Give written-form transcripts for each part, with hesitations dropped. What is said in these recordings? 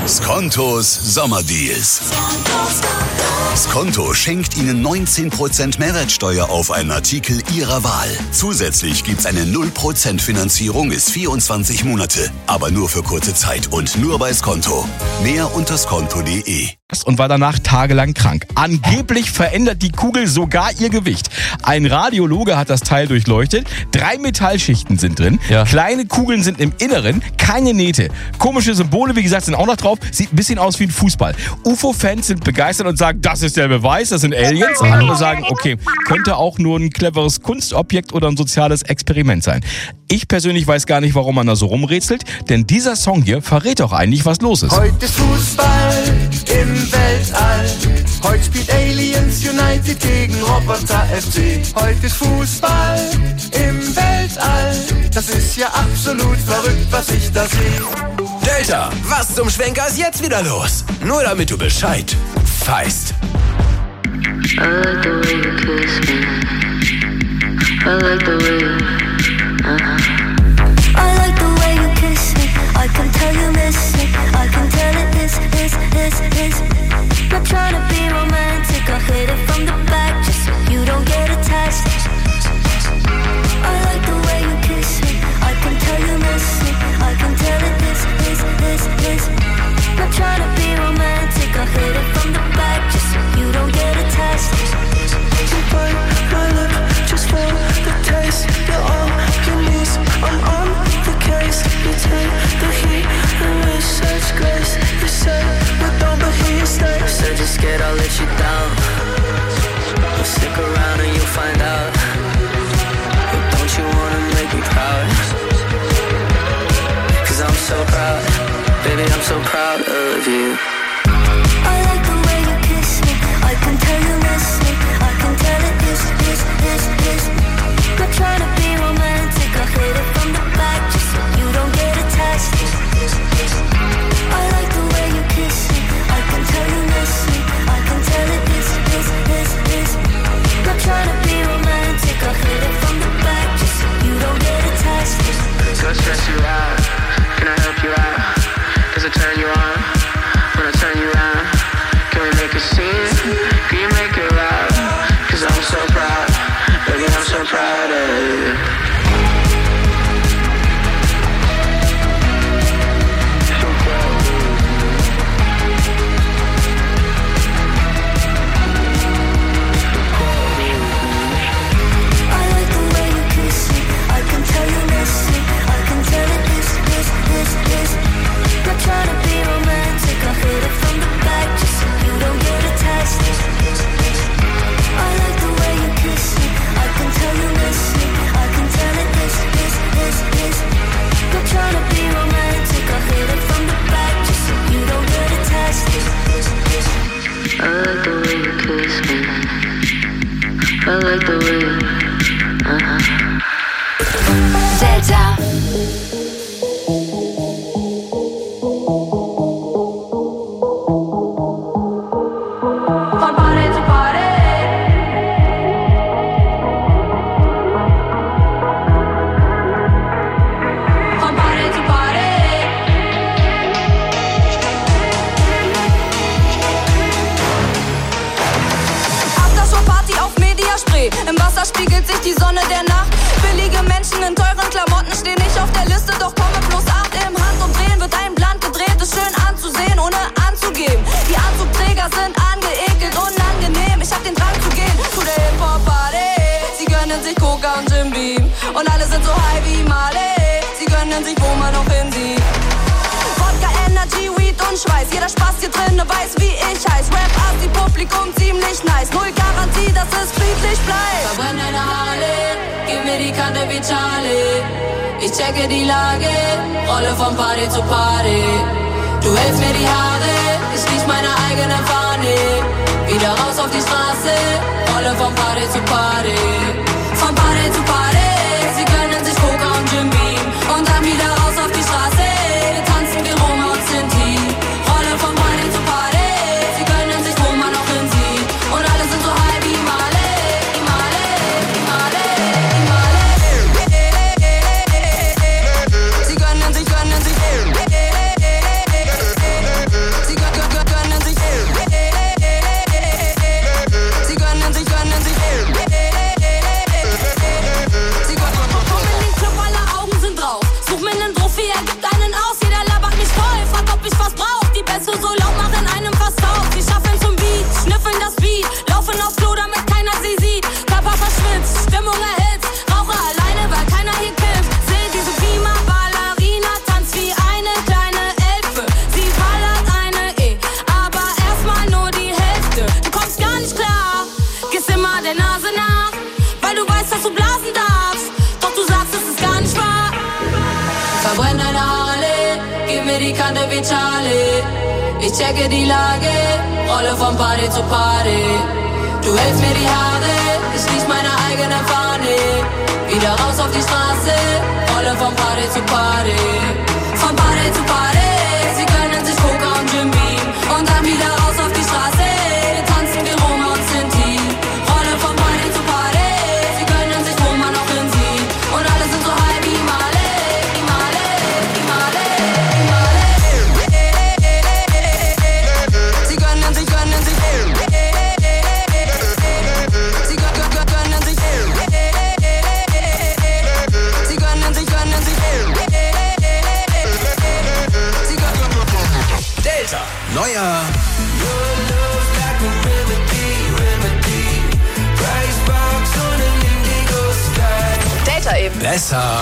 Skontos Sommerdeals. Skonto schenkt Ihnen 19% Mehrwertsteuer auf einen Artikel Ihrer Wahl. Zusätzlich gibt's eine 0% Finanzierung bis 24 Monate. Aber nur für kurze Zeit und nur bei Skonto. Mehr unter skonto.de. Und war danach tagelang krank. Angeblich verändert die Kugel sogar ihr Gewicht. Ein Radiologe hat das Teil durchleuchtet. 3 Metallschichten sind drin. Ja. Kleine Kugeln sind im Inneren. Keine Nähte. Komische Symbole, wie gesagt, sind auch noch drauf. Sieht ein bisschen aus wie ein Fußball. UFO-Fans sind begeistert und sagen, das ist der Beweis, das sind Aliens. Andere sagen, okay, könnte auch nur ein cleveres Kunstobjekt oder ein soziales Experiment sein. Ich persönlich weiß gar nicht, warum man da so rumrätselt, denn dieser Song hier verrät doch eigentlich, was los ist. Heute ist Fußball im Weltall. Heute spielt Aliens United gegen Roboter FC. Heute ist Fußball im Weltall. Das ist ja absolut verrückt, was ich da sehe. Delta, was zum Schwenker ist jetzt wieder los? Nur damit du Bescheid weißt. I like the way you kiss me. I like the way you I like the way you kiss me. I can tell you miss it. I can tell it is. Not trying to be romantic. I hit it from the back just so you don't get attached. I like the way you kiss me. I can tell you miss it. I can tell it is. Not trying to be romantic. I hit it from the back just so you don't get attached. You bite my lip just for the taste. You're all you need. I'm on the case. You take the heat and with such grace. You say we're done, but here you stay. Said you're scared I'll let you down. Well, stick around and you'll find out. But don't you wanna make me proud? 'Cause I'm so proud. Baby, I'm so proud of you. I like the way you kiss me. I can tell you miss me. I can tell it is. Not trying to be romantic. I hit it from the back just so you don't get attached. I like the way you kiss me. I can tell you miss me. I can tell it is. Not trying to be romantic. I hit it from the back just so you don't get attached. Go stress you out. Can I help you out? Does it turn you on? When I turn you around, can we make a scene? Can you make it loud? 'Cause I'm so proud, baby, I'm so proud of you. I like the way you kiss me. I can tell you miss me. I can tell it is. Not trying to be romantic. I hit it from the back just so you don't get attached. I like the way you kiss me. I can tell you miss me. I can tell it is. Not trying to be romantic. I hit it from the back just so you don't get attached. I like the way you kiss me. I like the way you Delta. Im Wasser spiegelt sich die Sonne der Nacht. Billige Menschen in teuren Klamotten stehen nicht auf der Liste, doch komme plus 8 im Handumdrehen. Wird ein Blatt gedreht, ist schön anzusehen, ohne anzugeben. Die Anzugträger sind angeekelt, unangenehm. Ich hab den Drang zu gehen zu der Hip-Hop-Party. Sie gönnen sich Coca und Jim Beam und alle sind so high wie Marley. Sie gönnen sich, wo man auch hinsieht. Wodka, Energy, Weed und Schweiß. Jeder Spaß hier drinne weiß, wie ich heiß. Rap, Art, die Publikum ziemlich nice. Null Garantie, dass es friedlich bleibt. Verbrenn deine Haare, gib mir die Kante wie Charlie. Ich checke die Lage, rolle von Party zu Party. Du hältst mir die Haare, ich riech meine eigene Fahne. Wieder raus auf die Straße, rolle von Party zu Party. Von Party zu Party, sie gönnen sich Coca und Jim Beam. Und dann wieder raus auf die Straße, wir tanzen wie Roma und Sinti. Rolle von Party zu Party, sie gönnen sich, wo man auch hinsieht. Und alle sind so high wie Sie gönnen sich die Kante wie Charlie. Ich checke die Lage, rolle von Party zu Party. Du hältst mir die Haare, ich riech meine eigene Fahne. Wieder raus auf die Straße, rolle von Party zu Party. Von Party zu Party, sie gönnen sich Coca und Jim Beam. Und dann wieder raus auf die Straße, wir tanzen wie Roma und Sinti. Rolle von Party zu Party, sie gönnen sich Roma noch in sie. Und alle sind so high wie Male, wie Male, wie Male, wie Male. Sie gönnen sich, gönnen sich. Sie gönnen sich. Sie gönnen sich, gönnen sich. Delta, neuer Delta eben. besser.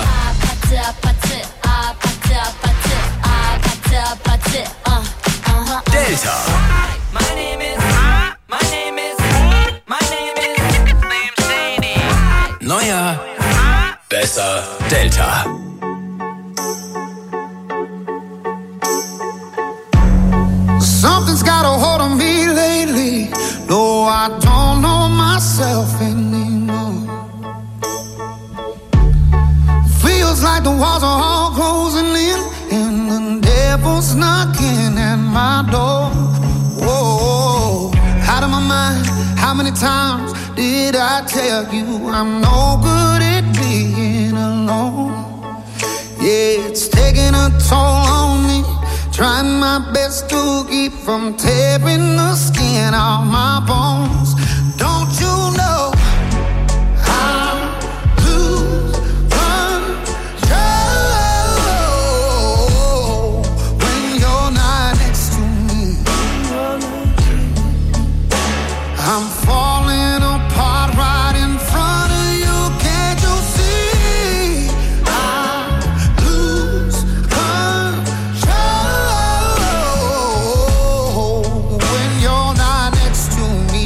Delta. Neuer, besser Delta. Something's got a hold on me lately. No, I don't know myself anymore. Feels like the walls are all closing in, and the devil's knocking at my door. Whoa, out of my mind. How many times did I tell you I'm no good at being alone? Yeah, it's taking a toll on me. Trying my best to keep from tearing the skin off my bones. Don't you know I lose control when you're not next to me? I'm falling apart right in front of you. Can't you see? I lose control when you're not next to me.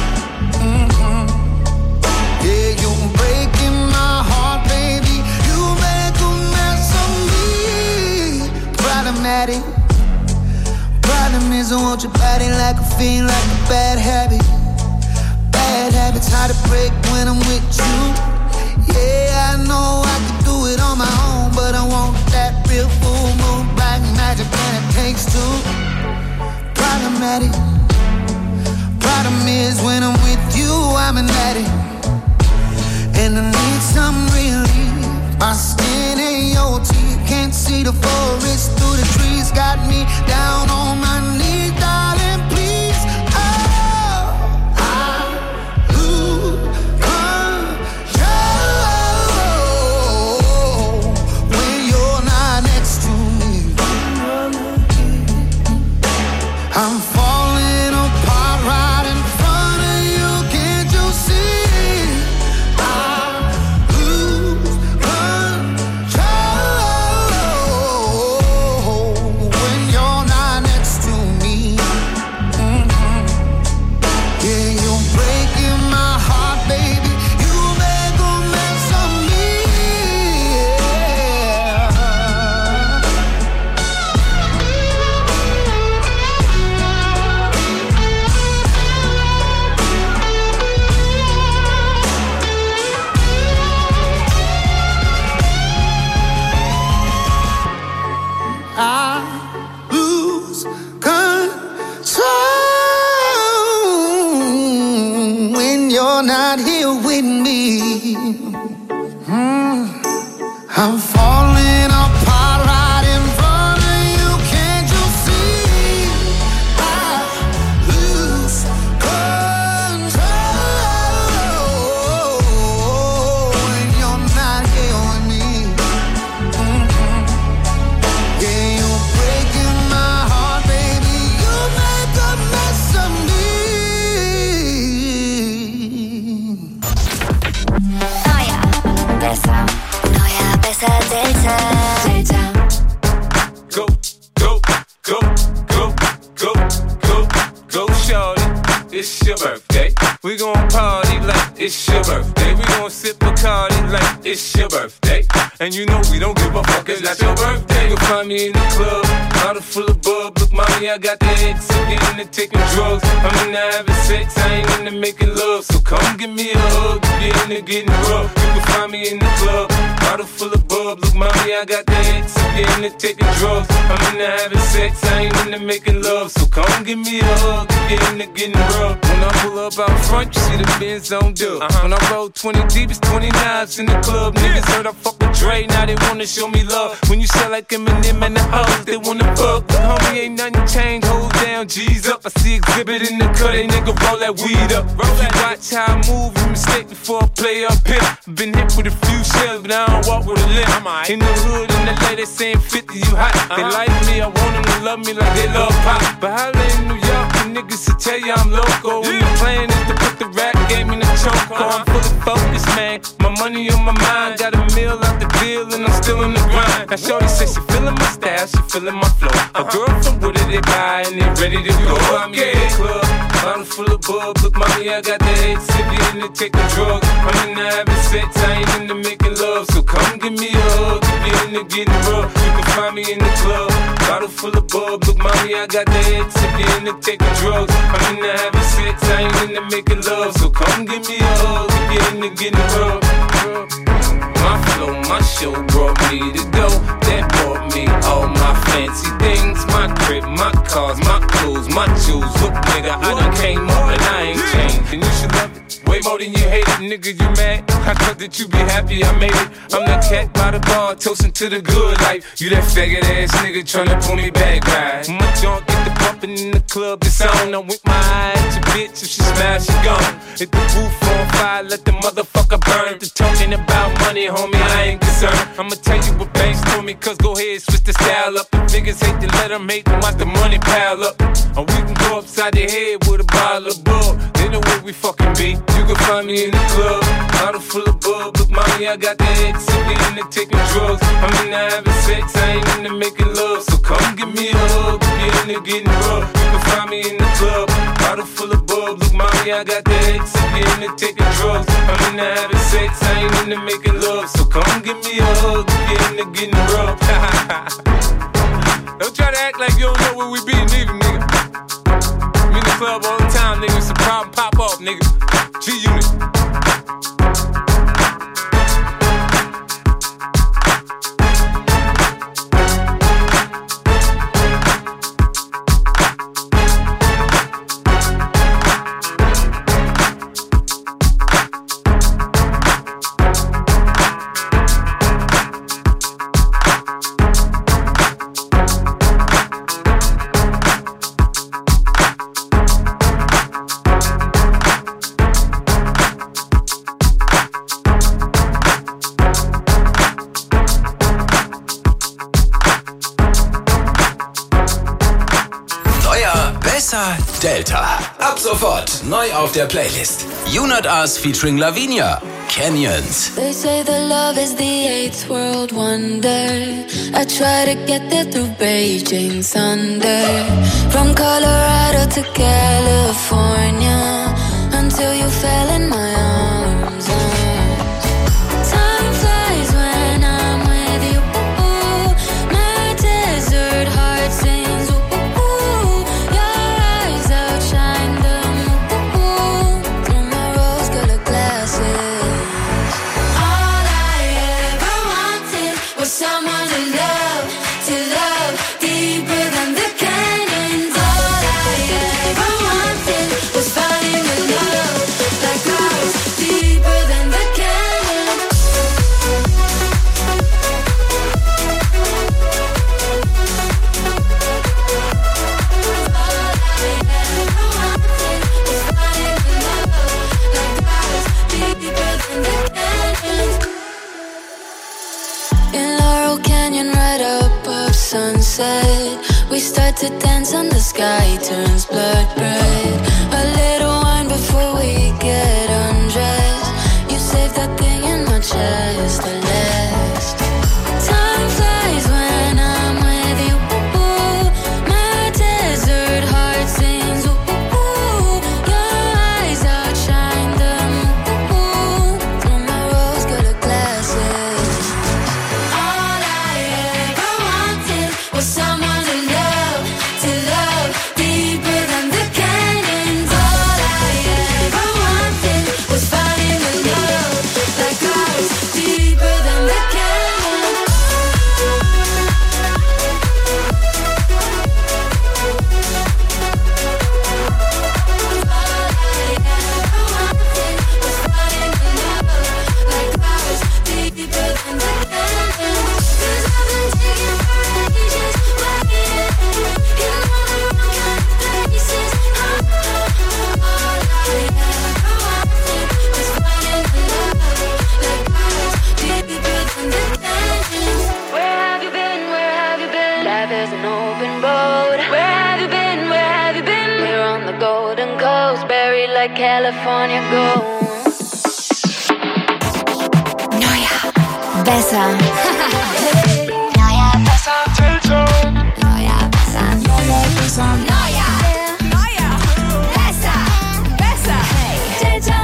Yeah, you're breaking my heart, baby. You make a mess of me. Problematic. Problem is I want your body like a fiend, like a bad habit. Bad habits hard to break when I'm with you. Yeah, I know I can do it on my own, but I want that real full moon black magic, and it takes two. Problematic. Problem is when I'm with you, I'm an addict, and I need some relief. My skin and your teeth can't see the forest through the trees. Got me down on my knees, darling, please. Oh, I lose control when you're not next to me. I'm falling apart right in front of you. Can't you see? I lose control when you're not next to me. Yeah, you're breaking my heart, baby. You make a mess of me. I lose control when you're not here with me. I'm falling apart right in front of you. Can't you see? I lose control when you're not here with me. Yeah, you're breaking my heart, baby. You make a mess of me. Neuer, besser Delta. Delta. Go, go, go, go, go, go, go, shorty. It's your birthday. We gon' party like it's your birthday. We gon' sip Bacardi like it's your birthday. And you know we don't give a fuck, it's not your birthday. You'll find me in the club, bottle full of bub. Look, mommy, I got the X, I'm into taking drugs. I'm into having sex, I ain't into making love. So come give me a hug, get into getting rough. You can find me in the club, bottle full of bub. Look, mommy, I got the X, I'm into taking drugs. I'm into having sex, I ain't into making love. So come give me a hug, get into getting rough. When I pull up out front, you see the Benz on dub. When I roll 20 deep, it's 29s in the club. Niggas heard I fuck with Dre, now they wanna show me love. When you sell like Eminem and the hoes, they wanna fuck. The homie ain't nothing changed, hold down, G's up. I see exhibit in the cut, they nigga roll that weed up. If you watch how I move, you mistake before I play up here. Been hit with a few shells, but I don't walk with a limp. In the hood, in the lady saying 50, you hot. They like me, I want them to love me like they love pop. But holla in New York, the niggas will tell you I'm loco. And the plan is to put the rap game in the choke. I'm fully focused, man. My money on my mind, got a meal out the deal, and I'm still in the grind. Now shorty says she feeling my style, she feeling my flow. A girl from Wooded, they buy and they ready to go. I'm in the club, bottle full of bub. Look, mommy, I got the X, if you into taking drugs. I'm into having sex, I ain't into making love. So come give me a hug, if you into getting rough. You can find me in the club, bottle full of bub. Look, mommy, I got the X, if you into taking drugs. I'm into having sex, I ain't into making love. So come give me a hug, if you into getting rough. My flow, my show brought me to go. That brought me all my fancy things. My crib, my cars, my clothes, my jewels. Look, nigga, I done came up and I ain't changed. And you should love it way more than you hate it. Nigga, you mad? I thought that you be happy I made it. I'm that cat by the bar, toasting to the good life. You that faggot ass nigga tryna pull me back, right? My junk get the bumpin' in the club, it's on. I'm with my eye at your bitch, if she smash, she gone. Hit the roof on fire, let the motherfucker burn. The talking about money, homie, I ain't concerned. I'ma tell you what banks told me, cause go ahead, switch the style up. If niggas hate to let them hate them, watch the money pile up. Or we can go upside the head with a bottle of bub. They know where we fucking be. You can find me in the club, bottle full of bub. Look, mommy, I got the X, if you into taking drugs. I'm into having sex, I ain't into making love. So come give me a hug, if you into getting rough. You can find me in the club, bottle full of bub. Look, mommy, I got the X, if you into taking drugs. I'm into having sex, I ain't into making love. So come give me a hug, if you into getting rough. Don't try to act like you don't know where we be, neither, nigga. I'm in the club all the time, nigga. It's a problem, pop off, nigga. G-Unit. Delta. Ab sofort neu auf der Playlist. You Not Us featuring Lavinia. Canyons. They say that love is the eighth world wonder. I try to get there through Beijing thunder. From Colorado to California, until you fell in my arms. Time flies when I'm with you. My desert heart sings. Your eyes outshine the moon through my rose-colored glasses. All I ever wanted was someone to love deeper than the canyons. All I ever wanted was falling in love like clouds deeper than the canyons. All I ever wanted was falling in love like clouds deeper than the canyons. In Laurel Canyon, right above sunset, we start to dance and the sky turns blood red. A little wine before we get undressed. You save that thing in my chest, the last. Time flies when I'm with you. My desert heart sings. Your eyes outshine the moon through my rose-colored glasses. like California gold. Neuer, besser. Neuer, besser. Neuer, besser. Neuer, besser. Neuer, besser. Besser. Hey, Delta.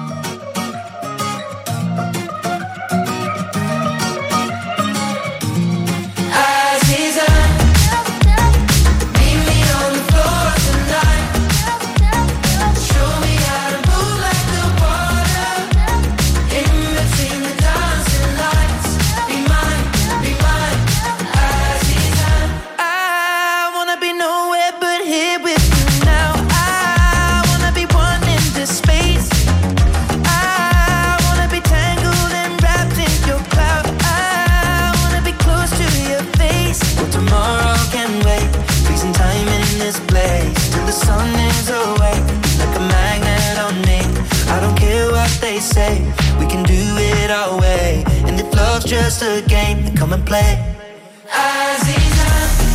We can do it our way, and if love's just a game, then come and play. Aziza,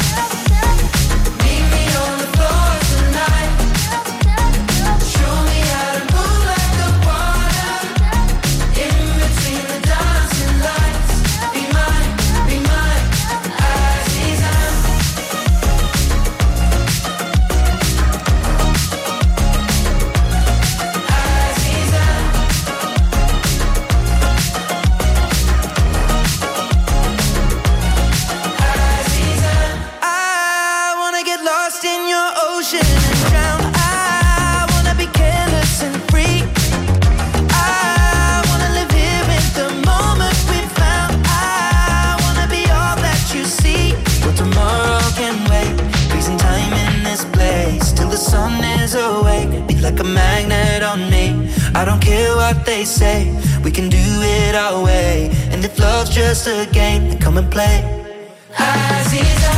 meet me on the floor tonight. Show me how to move like the water in between the dancing lights. Be mine, Aziza. Like a magnet on me. I don't care what they say. We can do it our way. And if love's just a game, then come and play. Aziza,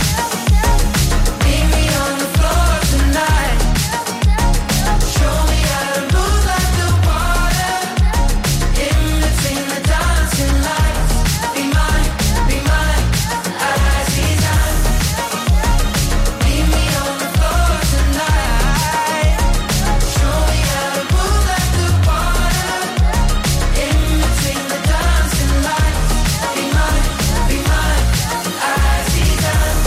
meet me on the floor tonight. Show me how to move like the water in between the dancing lights. Be mine, Aziza. Meet me on the floor tonight. Show me how to move like the water in between the dancing lights. Be mine, Aziza.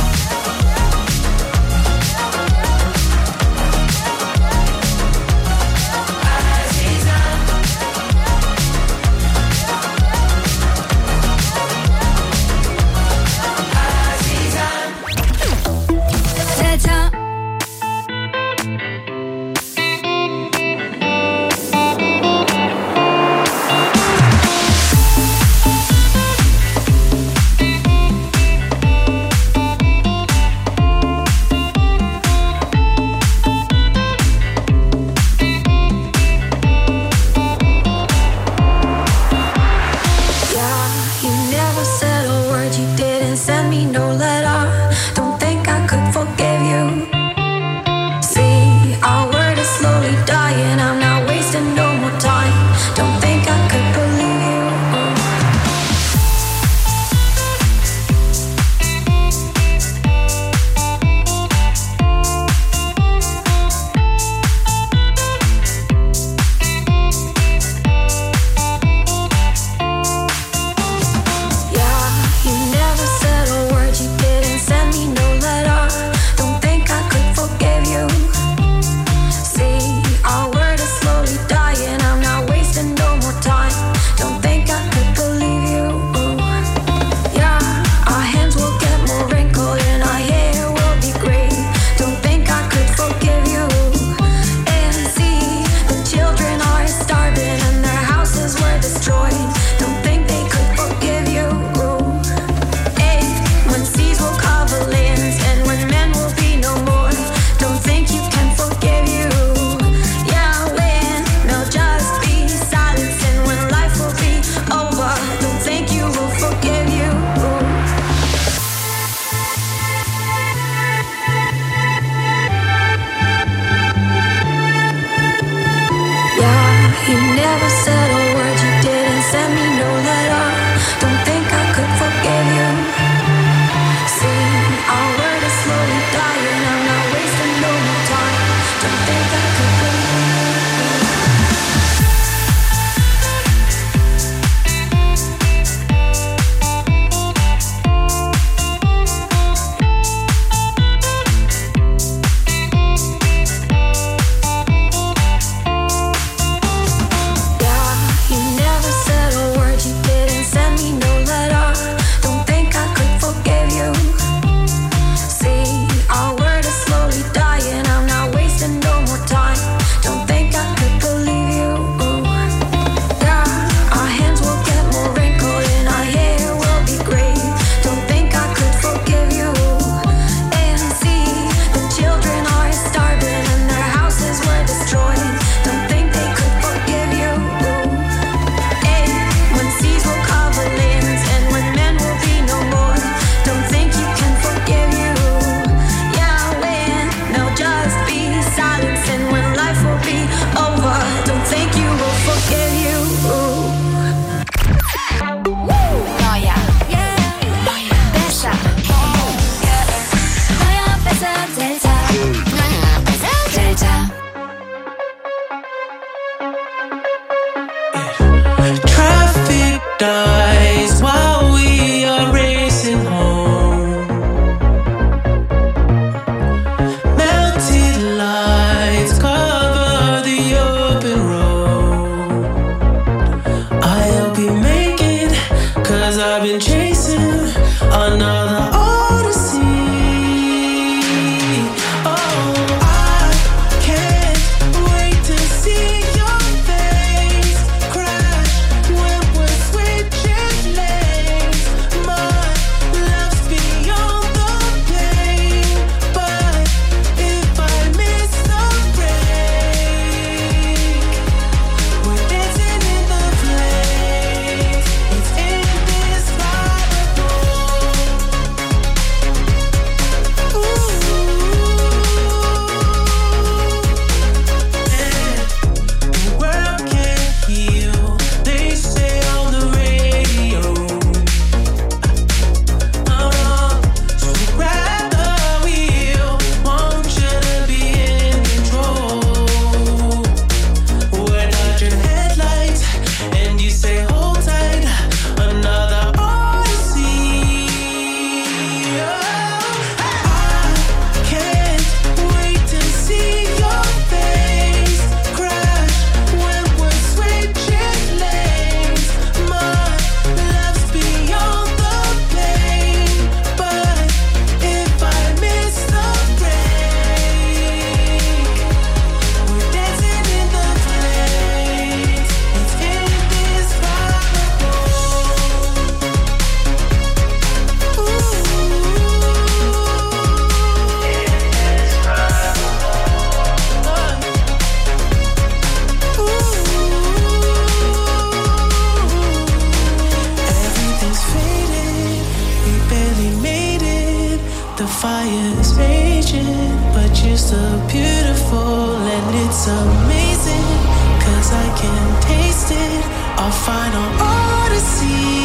beautiful and it's amazing, 'cause I can taste it, our final odyssey.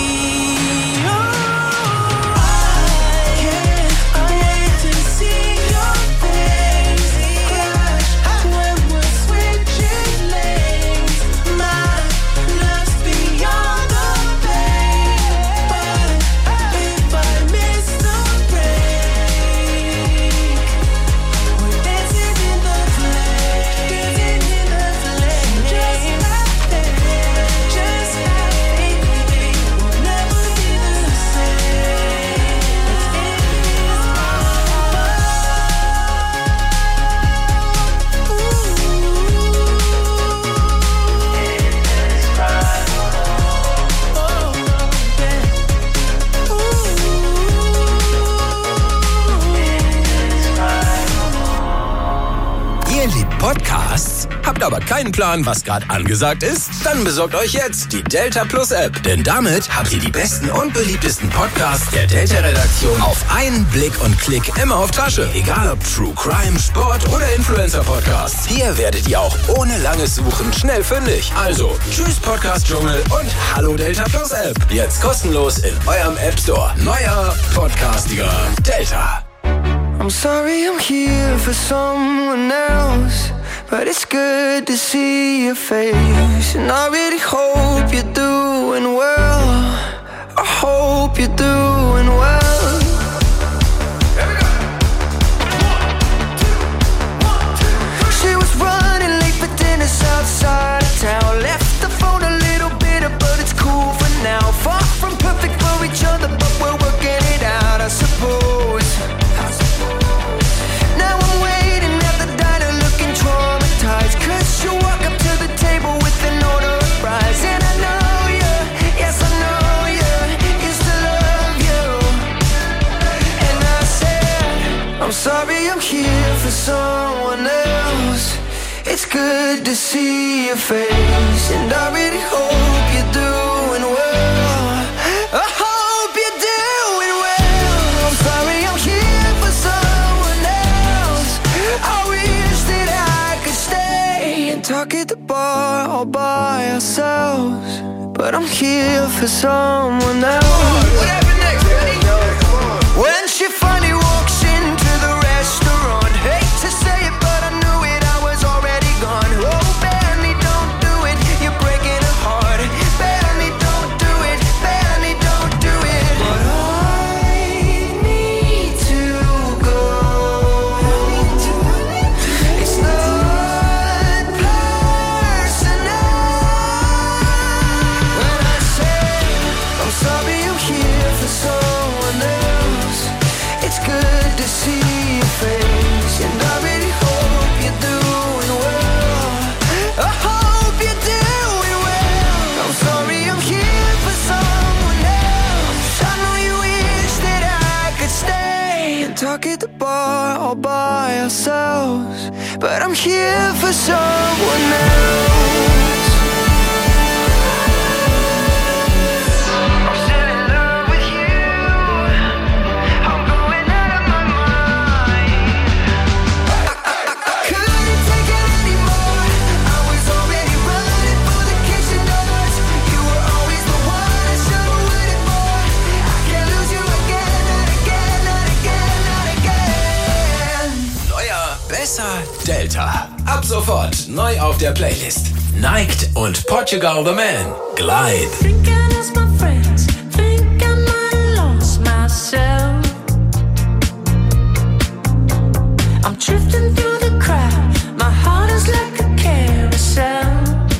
Podcasts? Habt aber keinen Plan, was gerade angesagt ist? Dann besorgt euch jetzt die Delta Plus App. Denn damit habt ihr die besten und beliebtesten Podcasts der Delta-Redaktion auf einen Blick und Klick immer auf Tasche. Egal ob True Crime, Sport oder Influencer-Podcasts. Hier werdet ihr auch ohne langes Suchen schnell fündig. Also, tschüss Podcast-Dschungel und hallo Delta Plus App. Jetzt kostenlos in eurem App Store. Neuer, podcastiger Delta. I'm sorry I'm here for someone else, but it's good to see your face. And I really hope you're doing well. I hope you're doing well. She was running late for dinner outside of town. Left the phone a little bitter, but it's cool for now. Far from perfect for each other, but we're working it out, I suppose. Now I'm waiting at the diner looking traumatized, 'cause you walk up to the table with an order of fries. And I know you, yes I know you, used to love you. And I said, I'm sorry I'm here for someone else. It's good to see your face, and I really hope you're doing well. I hope you're doing well. I'm sorry I'm here for someone else. I wish that I could stay and talk at the bar all by ourselves, but I'm here for someone else. What happened next, Ready? When she finally walks into the restaurant, hate to say it, but I knew it, I was already gone. Oh, Benny, don't do it, you're breaking her heart. Benny, don't do it, Benny, don't do it. But I need to go. It's not personal. When I say I'm sorry I'm here for someone else, it's good to see your face, and I really hope you're doing well. I hope you're doing well. I'm sorry I'm here for someone else. I know you wish that I could stay and talk at the bar all by ourselves, but I'm here for someone else. I'm still in love with you. I'm going out of my mind. I couldn't take it anymore. I was already running for the kitchen doors. You were always the one I should have waited for. I can't lose you again, not again, not again, not again. Neuer, besser, Delta. Ab sofort neu auf der Playlist. Niked und Portugal the Man. Glide. Think I lost my friends, think I might have lost myself. I'm drifting through the crowd, my heart is like a carousel.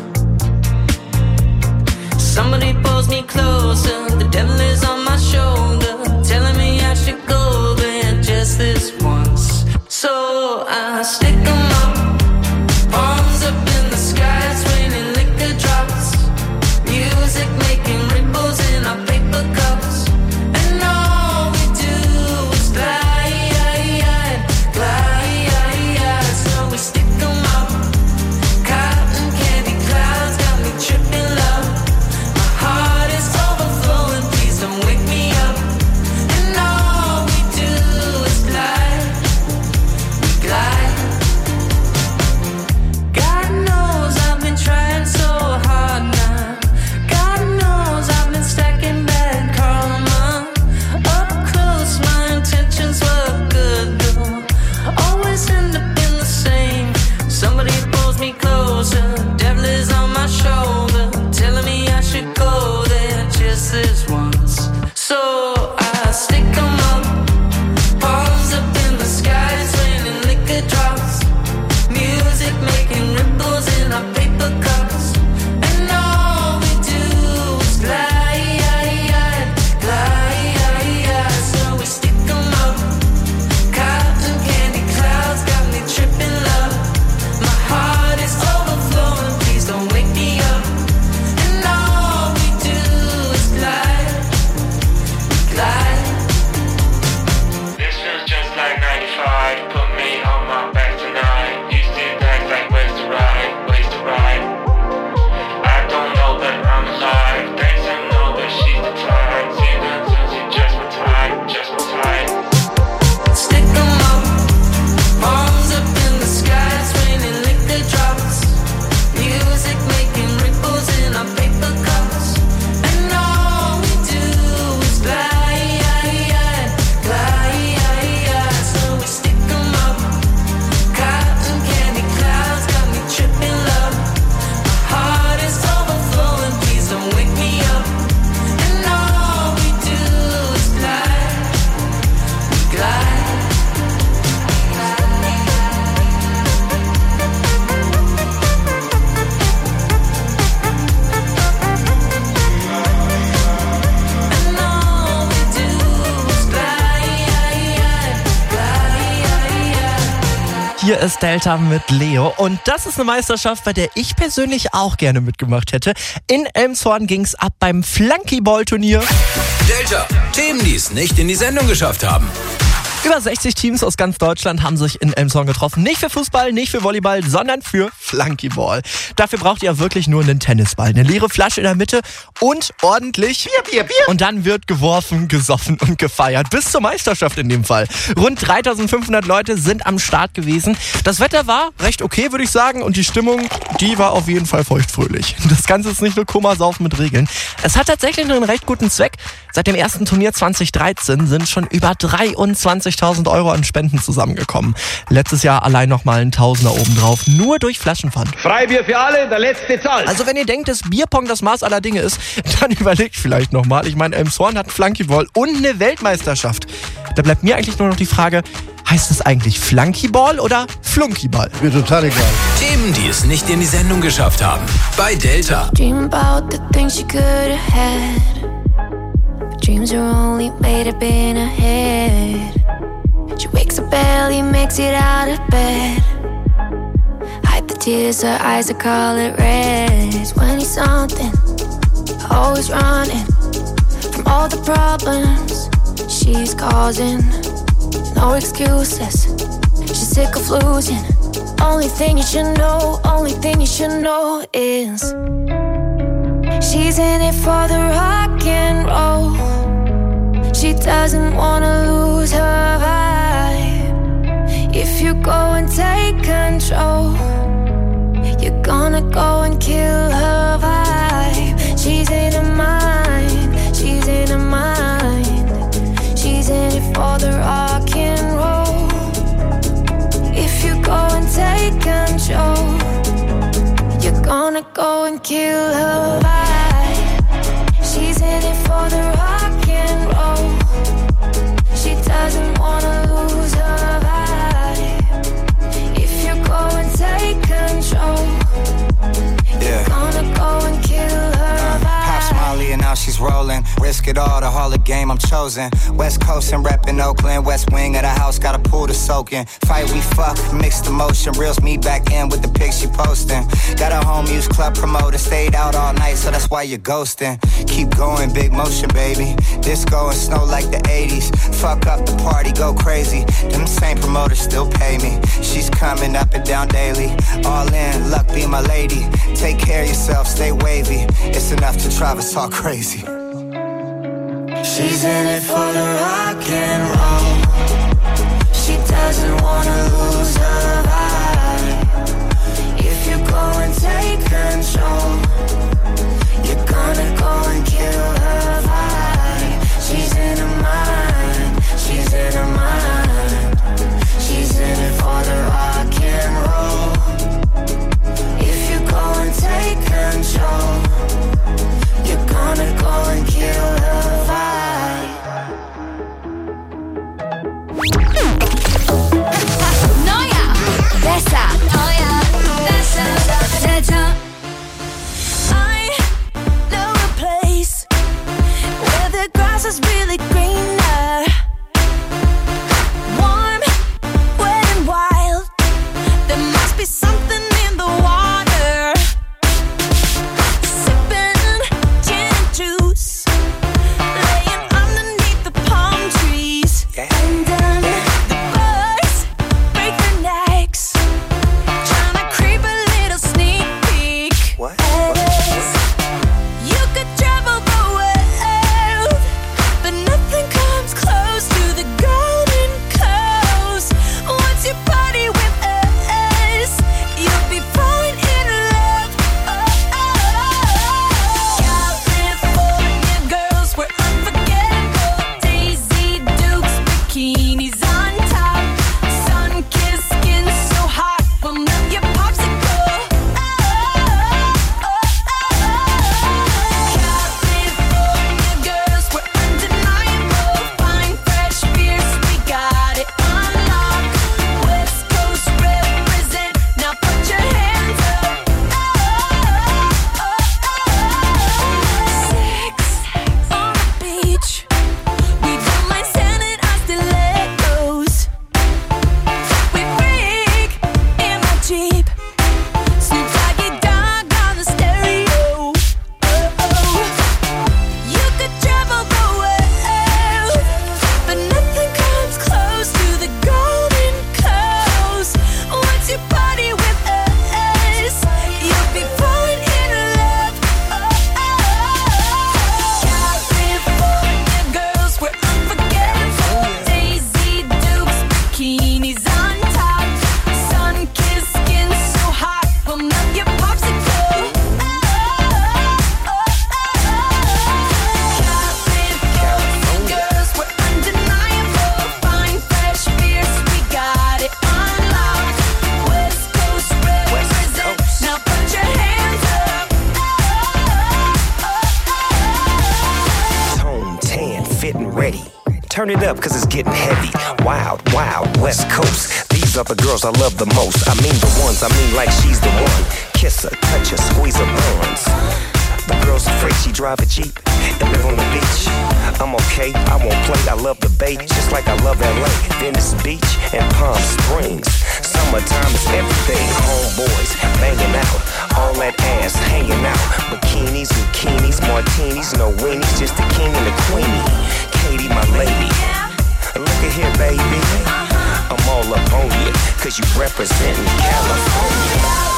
Somebody pulls me closer, the devil is on my shoulder, telling me I should go there just this once. So I stick 'em up, arms up in the sky, it's raining liquor drops, music making ripples in our paper cups, and all we do is glide, glide. So we stick 'em up, cotton candy clouds got me tripping love. My heart is overflowing, please don't wake me up. And all we do is glide, we glide. Hier ist Delta mit Leo und das ist eine Meisterschaft, bei der ich persönlich auch gerne mitgemacht hätte. In Elmshorn ging's ab beim Flunkyball-Turnier. Delta, Themen, die es nicht in die Sendung geschafft haben. Über 60 Teams aus ganz Deutschland haben sich in Elmshorn getroffen. Nicht für Fußball, nicht für Volleyball, sondern für Flunkyball. Dafür braucht ihr wirklich nur einen Tennisball, eine leere Flasche in der Mitte und ordentlich Bier. Und dann wird geworfen, gesoffen und gefeiert. Bis zur Meisterschaft in dem Fall. Rund 3500 Leute sind am Start gewesen. Das Wetter war recht okay, würde ich sagen. Und die Stimmung, die war auf jeden Fall feuchtfröhlich. Das Ganze ist nicht nur Kummersaufen mit Regeln. Es hat tatsächlich einen recht guten Zweck. Seit dem ersten Turnier 2013 sind schon über 23.000 Euro an Spenden zusammengekommen. Letztes Jahr allein nochmal ein Tausender obendrauf, nur durch Flaschenpfand. Freibier für alle, der letzte zahlt. Also wenn ihr denkt, dass Bierpong das Maß aller Dinge ist, dann überlegt vielleicht nochmal. Ich meine, Elmshorn hat Flunkyball und eine Weltmeisterschaft. Da bleibt mir eigentlich nur noch die Frage, heißt es eigentlich Flunkyball oder Flunkyball? Mir total egal. Themen, die es nicht in die Sendung geschafft haben. Bei Delta. Dream about the things you could have had. But dreams are only made up in her head. She wakes up early, makes it out of bed. Hide the tears, her eyes are color red. 20-something, always running from all the problems she's causing. No excuses, she's sick of losing. Only thing you should know, only thing you should know is she's in it for the rock and roll. She doesn't wanna lose her vibe. If you go and take control, you're gonna go and kill her vibe. She's in her mind, she's in her mind. She's in it for the rock and roll. If you go and take control, you're gonna go and kill her vibe. She's in it for the rock and roll. She doesn't wanna lose her vibe. If you go and take control, you're gonna go and kill her vibe. Molly and now she's rolling. Risk it all, the Harley game I'm chosen. West Coast and reppin' Oakland. West wing of the house, got a pool to soak in. Fight we fuck, mixed emotion. Reels me back in with the pics she posting. Got a home use club promoter. Stayed out all night, so that's why you're ghosting. Keep going, big motion, baby. Disco and snow like the 80s. Fuck up the party, go crazy. Them same promoters still pay me. She's coming up and down daily. All in, luck be my lady. Take care of yourself, stay wavy. It's enough to drive us all crazy. She's in it for the rock and roll. She doesn't wanna lose her vibe. If you go and take control, you're gonna go and kill her vibe. She's in her mind, she's in her mind. She's in it for the rock and roll. If you go and take control, you're gonna go and kill her vibe. Neuer! turn it up cause it's getting heavy. Wild, wild, West Coast. These are the girls I love the most. I mean the ones, I mean like she's the one. Kiss her, touch her, squeeze her buns. The girl's afraid she drive a Jeep and live on the beach. I'm okay, I won't play, I love the bay, just like I love LA, Venice Beach, and Palm Springs. Summertime is everything, homeboys banging out, all that ass hanging out. Bikinis, bikinis, martinis, no weenies, just the king and the queenie. Katie, my lady, look at here, baby. I'm all up on you, cause you representing California.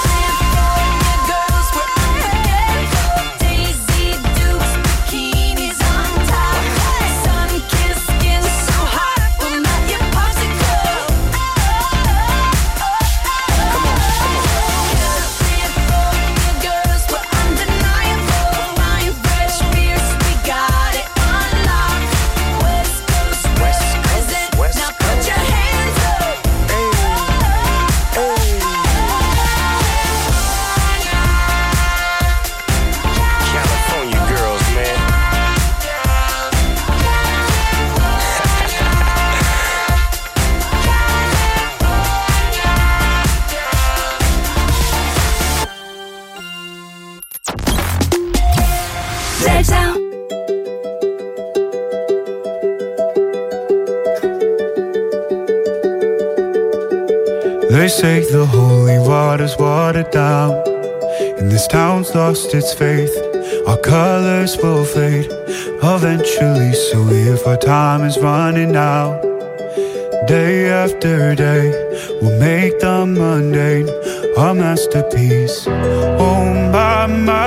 They say the holy water's watered down, and this town's lost its faith. Our colors will fade eventually, so if our time is running out, day after day, we'll make the mundane our masterpiece. Oh my,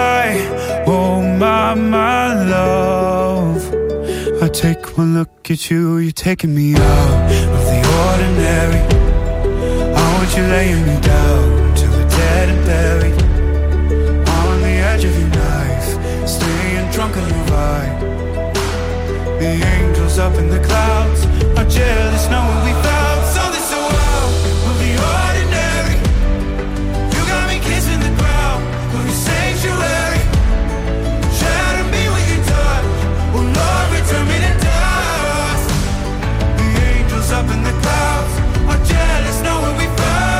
my love, I take one look at you, you're taking me out of the ordinary. You're laying me down till we're dead and buried on the edge of your knife, staying drunk on your ride. The angels up in the clouds are jealous knowing we found something so out of the ordinary. You got me kissing the ground of your sanctuary. Shatter me with your touch, oh Lord, return me to dust. The angels up in the clouds are jealous knowing we found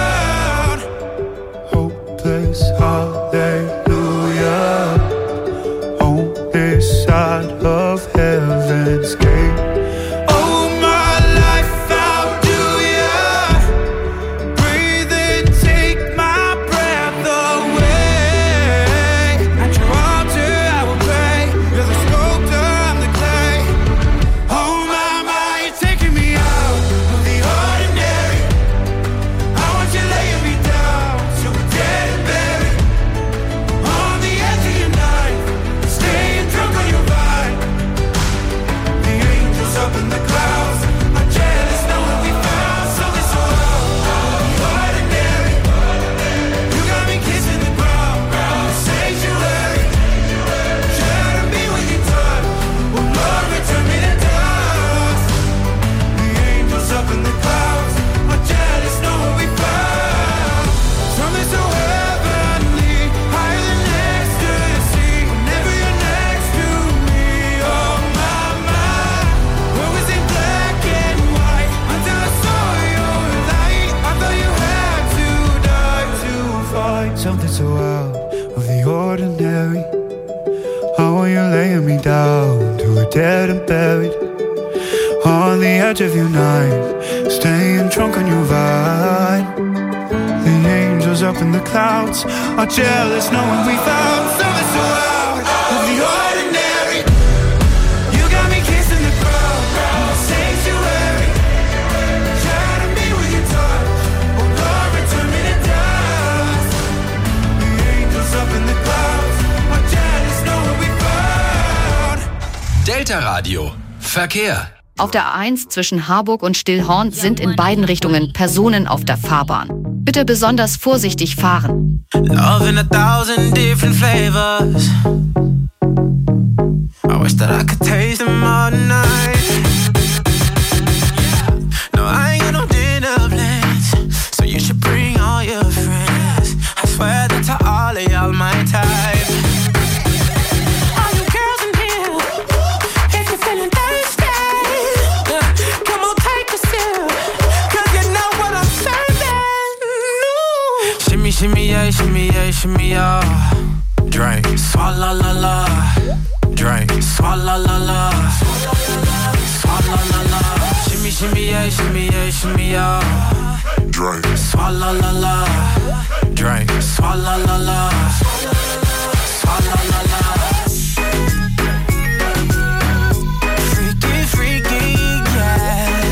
hallelujah on this side of heaven's gate. Oh my life, how do ya breathe and take my breath away? At your altar I will pray. You're the sculptor, I'm the clay. Oh my, you're taking me out of the ordinary. I want you laying me down till we're dead and buried on the edge of your knife, staying drunk on your vine. The angels up in the clouds are jealous knowing we found something so out of the ordinary. You got me kissing the ground, sanctuary. Shatter me with your touch, oh Lord, return me to dust. The angels up in the clouds are jealous knowing we found something so heavenly, higher than ecstasy. Whenever you're next to me, oh my, world was in black and white until I saw your light. I thought you had to die to find something so out of the ordinary. How are you laying me down till we're dead and buried on the edge of your knife, staying drunk on your vine. The angels up in the clouds are jealous knowing we found something so out of the ordinary. You got me kissing the ground, sanctuary. Shatter me with your touch, oh Lord, return me to dust. The angels up in the clouds are jealous knowing we found. Delta Radio. Verkehr. Auf der A1 zwischen Harburg und Stillhorn sind in beiden Richtungen Personen auf der Fahrbahn. Bitte besonders vorsichtig fahren. Love in 1,000 different flavors. I wish that I could taste them all night. No, I ain't got no dinner plans, so you should bring all your friends. I swear that to all of y'all my type. All you girls in here, if you're feeling thirsty, shimmy, yeah, shimmy, yeah, shimmy, yeah. Drink, swalla la la. Drink, swalla la la. Swalla la la. Shimmy, shimmy, yeah, shimmy, yeah, shimmy, yeah. Drink, swalla la la. Drink, swalla la la. Swalla la la. Freaky, freaky, yeah.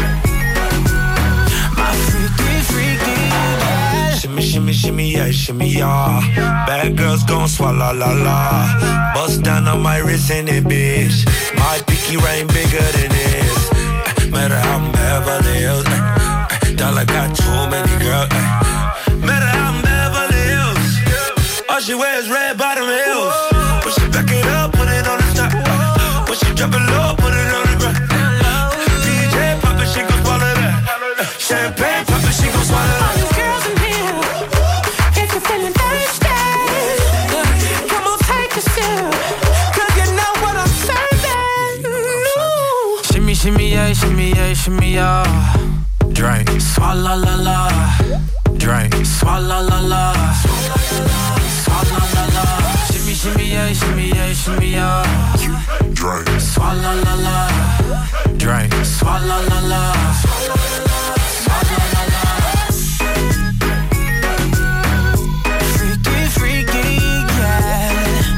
My freaky, freaky, yeah. Shimmy, shimmy, shimmy, yeah, shimmy, yeah. Bad girls gon' swallow la la. Bust down on my wrist and it, bitch. My pinky ring bigger than this. Matter how I'm Beverly Hills. Dollar got too many girls. Matter how I'm Beverly Hills. All she wears red bottom heels. When she back it up, put it on the top. When she drop it low, put it on the ground. DJ pop it, she gon' swallow that. Champagne pop it, she gon' swallow that. All you girls in here, if you're feeling thirsty, come on, take a sip, 'cause you know what I'm serving. Ooh. Shimmy, shimmy, yeah, shimmy, yeah, shimmy, yeah. Drink, swalla la la. Drink, swalla la la. Swalla la la. Shimmy, shimmy, yeah, shimmy, yeah, shimmy, yeah. Drink, swalla la la. Drink, swalla la la. Swalla la la. Freaky, freaky, yeah.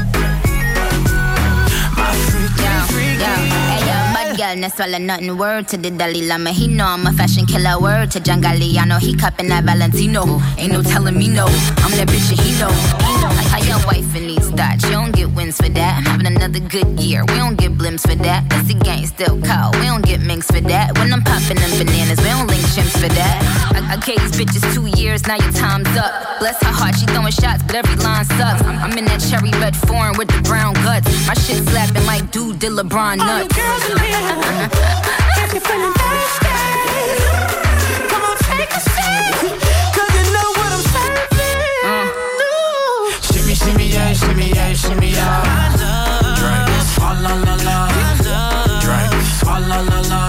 My freaky, freaky, Girl, no swallow nothing. Word to the Dalai Lama. He know I'm a fashion killer. Word to John Galliano. He cupping that Valentino. Ain't no telling me no. I'm that bitch and he know. Like how your wife needs that. You don't get wins for that. I'm having another good year. We don't get blimps for that. That's the gang still cold. We don't get minks for that. When I'm popping them bananas, we don't link chimps for that. I gave these bitches 2 years. Now your time's up. Bless her heart. She throwing shots, but every line sucks. I'm in that cherry red foreign with the brown guts. My shit slapping like dude did LeBron nuts. All you girls in here, if you're feeling thirsty, come on, take a sip, 'cause you know what I'm serving. Shimmy, shimmy, yeah, shimmy, yeah, shimmy, yeah. Drink, swalla la la. Drink, swalla la la.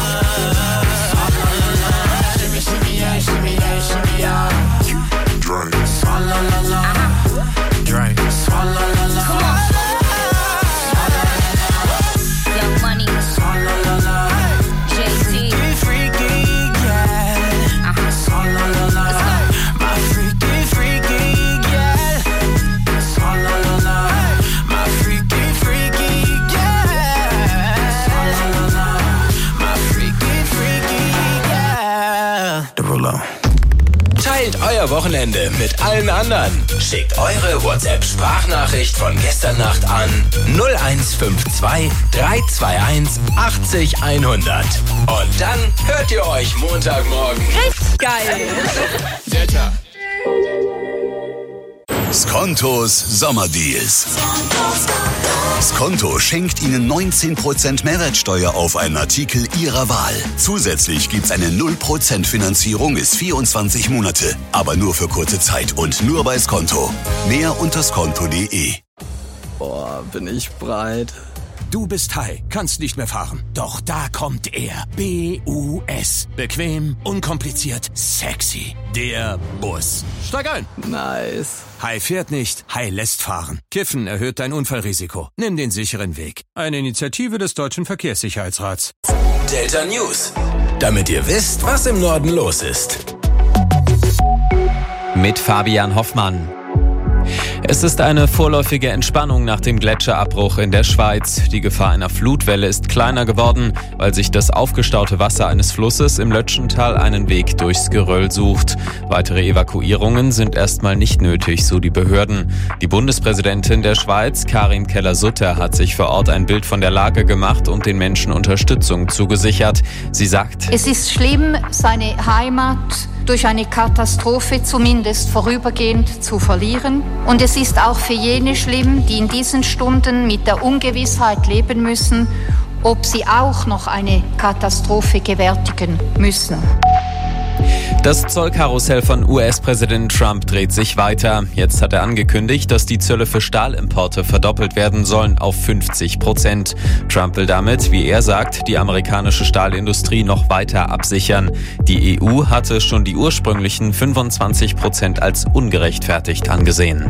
Shimmy, shimmy, yeah, shimmy, yeah, shimmy, yeah. Drink, swalla la la. Drink, swalla la la. Young Money, Swalla la la. Jay-Z, Freaky, yeah. Swalla la la. My freaky, freaky, yeah. Swalla la la. My freaky, freaky, yeah. Swalla la la. My freaky, freaky, yeah. Derulo. Teilt euer Wochenende mit allen anderen. Schickt eure WhatsApp-Sprachnachricht von gestern Nacht an 0152 321 80 100. Und dann hört ihr euch Montagmorgen. Richtig geil. Delta. Skontos Sommerdeals. Skonto schenkt Ihnen 19% Mehrwertsteuer auf einen Artikel Ihrer Wahl. Zusätzlich gibt's eine 0% Finanzierung bis 24 Monate. Aber nur für kurze Zeit und nur bei Skonto. Mehr unter skonto.de. Boah, bin ich breit. Du bist high, kannst nicht mehr fahren. Doch da kommt er. BUS. Bequem, unkompliziert, sexy. Der Bus. Steig ein. Nice. High fährt nicht, High lässt fahren. Kiffen erhöht dein Unfallrisiko. Nimm den sicheren Weg. Eine Initiative des Deutschen Verkehrssicherheitsrats. Delta News. Damit ihr wisst, was im Norden los ist. Mit Fabian Hoffmann. Es ist eine vorläufige Entspannung nach dem Gletscherabbruch in der Schweiz. Die Gefahr einer Flutwelle ist kleiner geworden, weil sich das aufgestaute Wasser eines Flusses im Lötschental einen Weg durchs Geröll sucht. Weitere Evakuierungen sind erstmal nicht nötig, so die Behörden. Die Bundespräsidentin der Schweiz, Karin Keller-Sutter, hat sich vor Ort ein Bild von der Lage gemacht und den Menschen Unterstützung zugesichert. Sie sagt: Es ist schlimm, seine Heimat durch eine Katastrophe zumindest vorübergehend zu verlieren. Und es ist auch für jene schlimm, die in diesen Stunden mit der Ungewissheit leben müssen, ob sie auch noch eine Katastrophe gewärtigen müssen. Das Zollkarussell von US-Präsident Trump dreht sich weiter. Jetzt hat er angekündigt, dass die Zölle für Stahlimporte verdoppelt werden sollen auf 50%. Trump will damit, wie er sagt, die amerikanische Stahlindustrie noch weiter absichern. Die EU hatte schon die ursprünglichen 25% als ungerechtfertigt angesehen.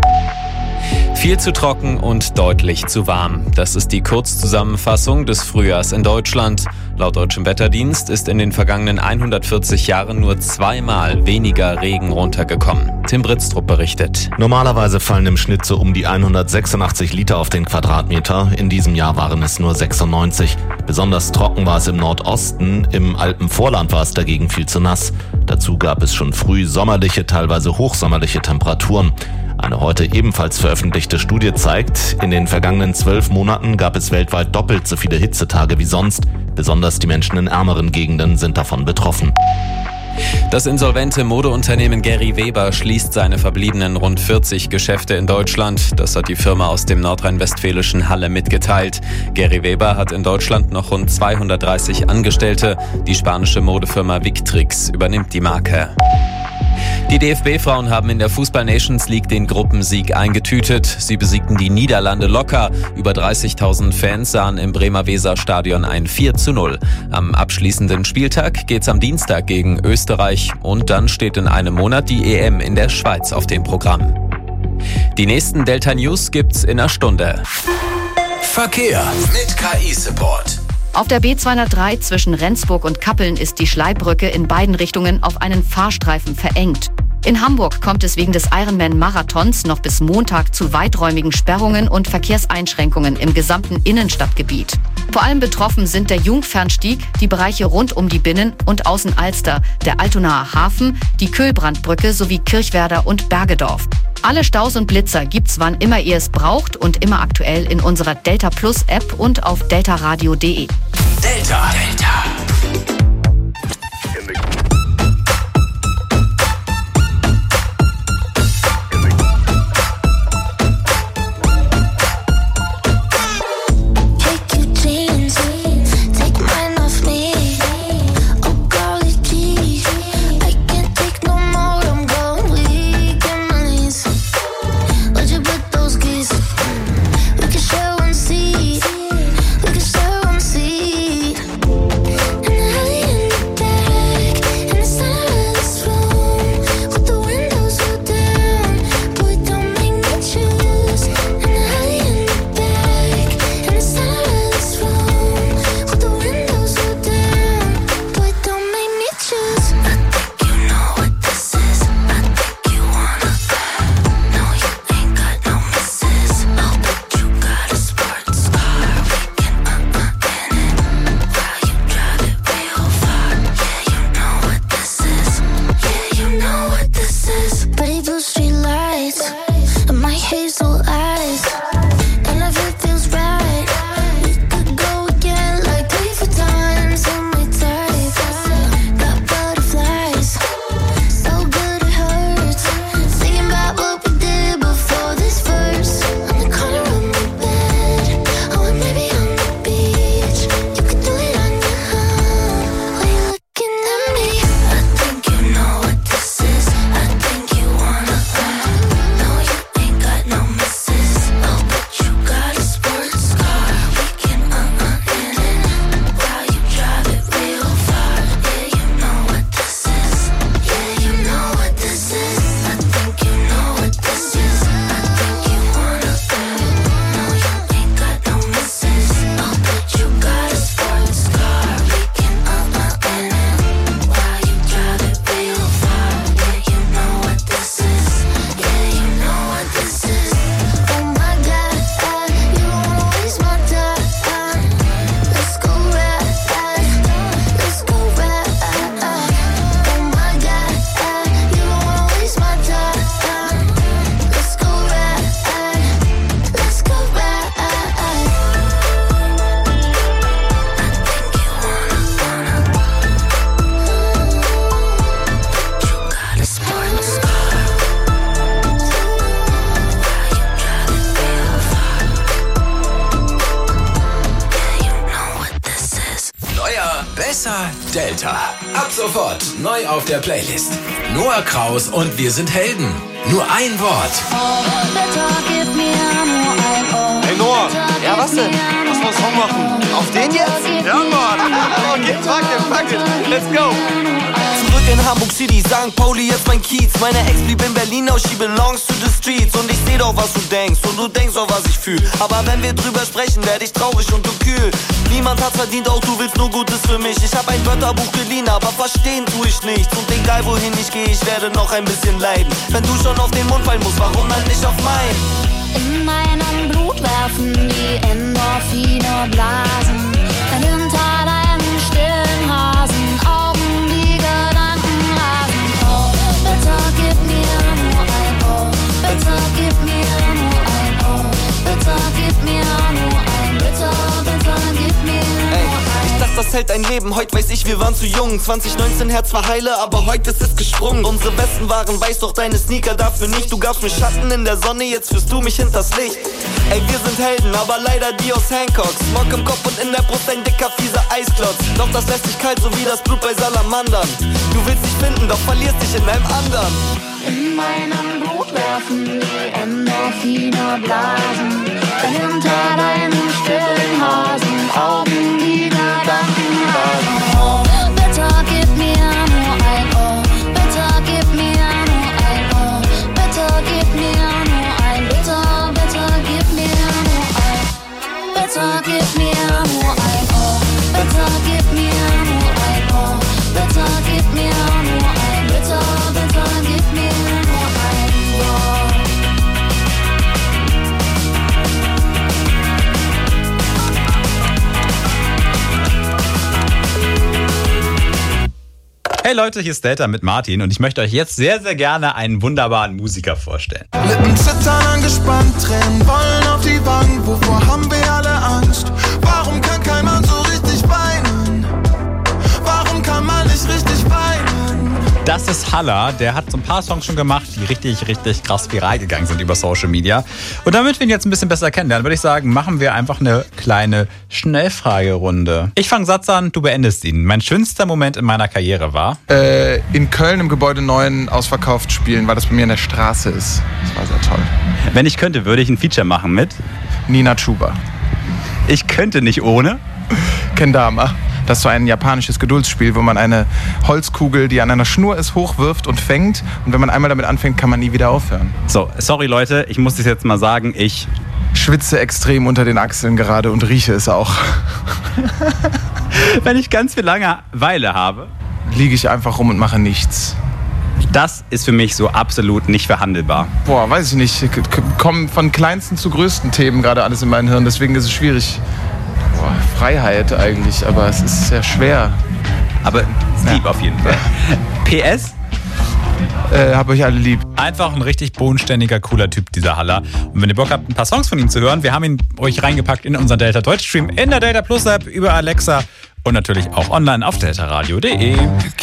Viel zu trocken und deutlich zu warm. Das ist die Kurzzusammenfassung des Frühjahrs in Deutschland. Laut Deutschem Wetterdienst ist in den vergangenen 140 Jahren nur zweimal weniger Regen runtergekommen. Tim Britztrup berichtet. Normalerweise fallen im Schnitt so um die 186 Liter auf den Quadratmeter. In diesem Jahr waren es nur 96. Besonders trocken war es im Nordosten. Im Alpenvorland war es dagegen viel zu nass. Dazu gab es schon früh sommerliche, teilweise hochsommerliche Temperaturen. Eine heute ebenfalls veröffentlichte Studie zeigt, in den vergangenen 12 Monaten gab es weltweit doppelt so viele Hitzetage wie sonst. Besonders die Menschen in ärmeren Gegenden sind davon betroffen. Das insolvente Modeunternehmen Gary Weber schließt seine verbliebenen rund 40 Geschäfte in Deutschland. Das hat die Firma aus dem nordrhein-westfälischen Halle mitgeteilt. Gary Weber hat in Deutschland noch rund 230 Angestellte. Die spanische Modefirma Victrix übernimmt die Marke. Die DFB-Frauen haben in der Fußball-Nations League den Gruppensieg eingetütet. Sie besiegten die Niederlande locker. Über 30.000 Fans sahen im Bremer Weserstadion ein 4:0. Am abschließenden Spieltag geht's am Dienstag gegen Österreich und dann steht in einem Monat die EM in der Schweiz auf dem Programm. Die nächsten Delta News gibt's in einer Stunde. Verkehr mit KI-Support. Auf der B203 zwischen Rendsburg und Kappeln ist die Schleibrücke in beiden Richtungen auf einen Fahrstreifen verengt. In Hamburg kommt es wegen des Ironman-Marathons noch bis Montag zu weiträumigen Sperrungen und Verkehrseinschränkungen im gesamten Innenstadtgebiet. Vor allem betroffen sind der Jungfernstieg, die Bereiche rund um die Binnen- und Außenalster, der Altonaer Hafen, die Kühlbrandbrücke sowie Kirchwerder und Bergedorf. Alle Staus und Blitzer gibt's wann immer ihr es braucht und immer aktuell in unserer Delta Plus App und auf deltaradio.de. Delta. Besser Delta. Ab sofort neu auf der Playlist. Noah Kraus und Wir sind Helden. Nur ein Wort. Hey Noah. Ja, was denn? Lass mal einen Song machen. Auf den jetzt? Ja, Mann. Okay, fuck it. Let's go. Zurück in Hamburg City, St. Pauli ist mein Kiez. Meine Ex blieb in Berlin, now she belongs to the streets. Und ich seh doch, was du denkst und du denkst auch, was ich fühl. Aber wenn wir drüber sprechen, werd ich traurig und du kühl. Niemand hat's verdient, auch du willst nur Gutes für mich. Ich hab ein Wörterbuch geliehen, aber verstehen tu ich nichts. Und egal wohin ich gehe, ich werde noch ein bisschen leiden. Wenn du schon auf den Mund fallen musst, warum dann nicht auf meinen? In meinem Blut werfen die Endorphine Blasen. Denn hinter deinen stillen Hasen Augen die Gedanken rasen. Oh, bitte gib mir nur ein Oh, bitte gib mir nur ein Oh, bitte gib mir nur ein Bitte gib mir nur ein. Ich dachte, das hält ein Leben, heute weiß ich, wir waren zu jung. 2019 Herz war heile, aber heute ist es gesprungen. Unsere Westen waren weiß, doch deine Sneaker dafür nicht. Du gabst mir Schatten in der Sonne, jetzt führst du mich hinters Licht. Ey, wir sind Helden, aber leider die aus Hancock. Smog im Kopf und in der Brust ein dicker, fieser Eisklotz. Doch das lässt dich kalt, so wie das Blut bei Salamandern. Du willst dich finden, doch verlierst dich in einem anderen. In meinem Blut werfen die Endorphine Blasen. Denn hinter deinen stillen Hasen Augen die Gedanken rasen. Oh, bitte gib mir nur ein Oh, bitte gib mir nur ein Oh, bitte gib mir nur ein Bitte gib mir nur ein Bitte gib mir nur ein Oh, bitte gib mir nur ein Oh, bitte gib mir nur ein Bitte gib mir nur ein Oh. Hey Leute, hier ist Delta mit Martin und ich möchte euch jetzt sehr, sehr gerne einen wunderbaren Musiker vorstellen. Lippen zittern, angespannt, Tränen wollen auf die Wangen. Wovor haben wir alle Angst? Warum kann kein Mann so richtig weinen? Warum kann man nicht richtig weinen? Das ist Halla, der hat so ein paar Songs schon gemacht, die richtig, richtig krass viral gegangen sind über Social Media. Und damit wir ihn jetzt ein bisschen besser kennenlernen, würde ich sagen, machen wir einfach eine kleine Schnellfragerunde. Ich fange Satz an, du beendest ihn. Mein schönster Moment in meiner Karriere war? In Köln im Gebäude 9 ausverkauft spielen, weil das bei mir in der Straße ist. Das war sehr toll. Wenn ich könnte, würde ich ein Feature machen mit? Nina Chuba. Ich könnte nicht ohne? Kendama. Das ist so ein japanisches Geduldsspiel, wo man eine Holzkugel, die an einer Schnur ist, hochwirft und fängt. Und wenn man einmal damit anfängt, kann man nie wieder aufhören. So, sorry Leute, ich muss das jetzt mal sagen, ich schwitze extrem unter den Achseln gerade und rieche es auch. Wenn ich ganz viel Langeweile habe, liege ich einfach rum und mache nichts. Das ist für mich so absolut nicht verhandelbar. Boah, weiß ich nicht. Kommen von kleinsten zu größten Themen gerade alles in mein Hirn. Deswegen ist es schwierig. Boah, Freiheit eigentlich, aber es ist sehr schwer. Aber lieb auf jeden Fall. PS? Hab euch alle lieb. Einfach ein richtig bodenständiger, cooler Typ, dieser Halla. Und wenn ihr Bock habt, ein paar Songs von ihm zu hören, wir haben ihn euch reingepackt in unseren Delta Deutsch Stream, in der Delta Plus App, über Alexa und natürlich auch online auf deltaradio.de.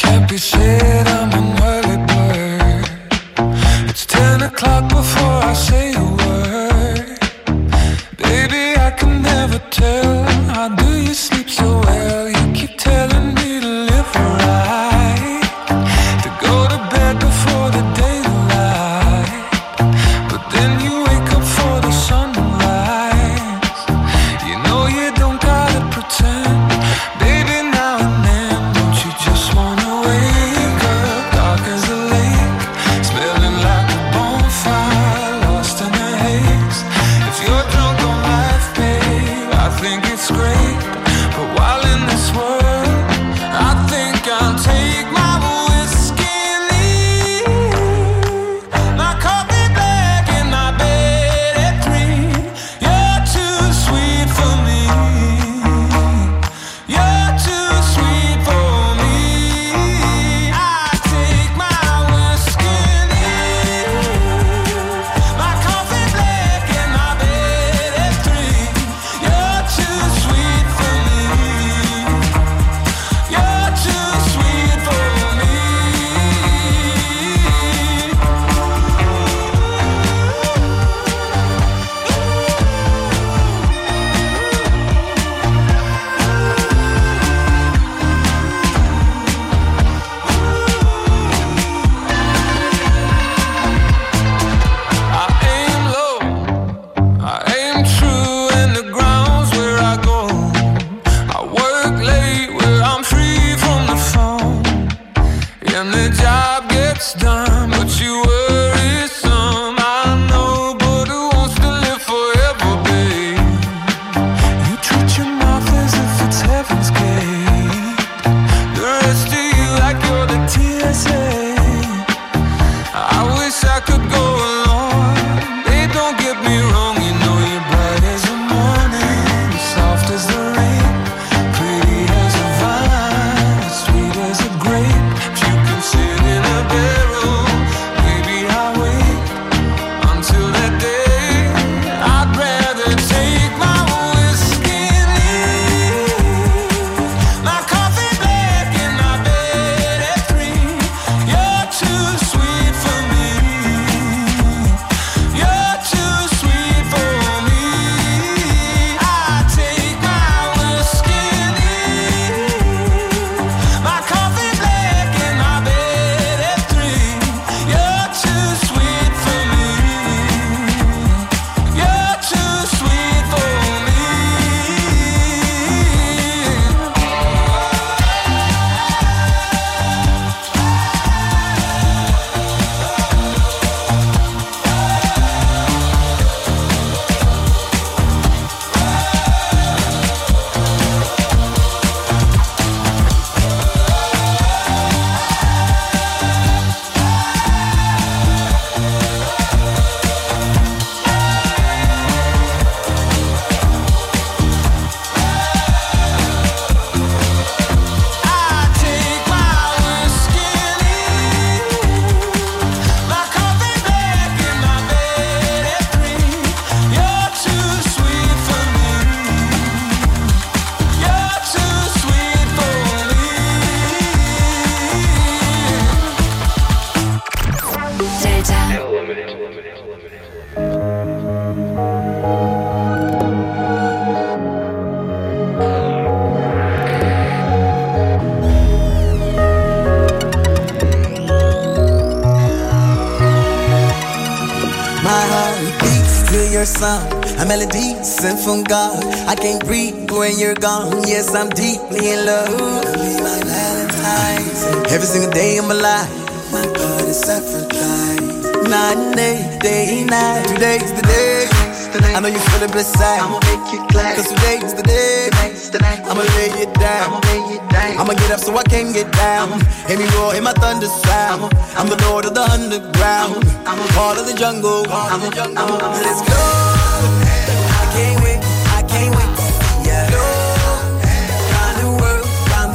It's 10 o'clock before I say a word. Baby, I can never tell. How do you sleep so well? You keep telling me to live right, to go to bed before the daylight. But then you wake up for the sunrise. You know you don't gotta pretend. Baby, now and then, don't you just wanna wake up dark as a lake, smelling like a bonfire, lost in an feel your sound, a melody sent from God. I can't breathe when you're gone. Yes, I'm deeply in love. Be my Valentine's. Every single day of my life, my God is sacrificed. Night and day, night. Today's the day. I know you feel it beside. I'ma make you glad. Cause today's the day. I'ma lay it down. I'ma get up so I can get down. Hear me roar, hear my thunder sound. I'm the lord of the underground. I'm a part of the jungle. Let's go. I can't wait. Yeah. Go. Round the world.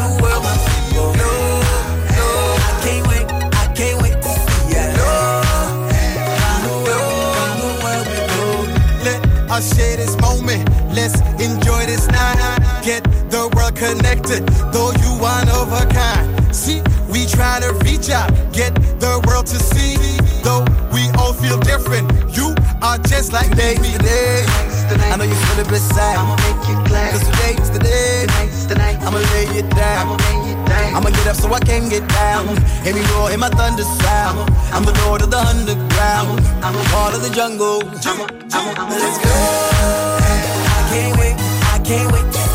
No. I can't wait. Yeah. Go. Round the world. Let us share this moment. Let's enjoy this night. Get the world connected, though you one of a kind. See, we try to reach out, get the world to see. Though we all feel different, you are just like me. Today, I know you feel it beside. I'ma make you glad. Cause today's the day. I'ma lay it down. I'ma get up so I can get down. Hear me roar, hear my thunder sound. I'm the lord of the underground. I'm a part of the jungle. Let's go. I can't wait.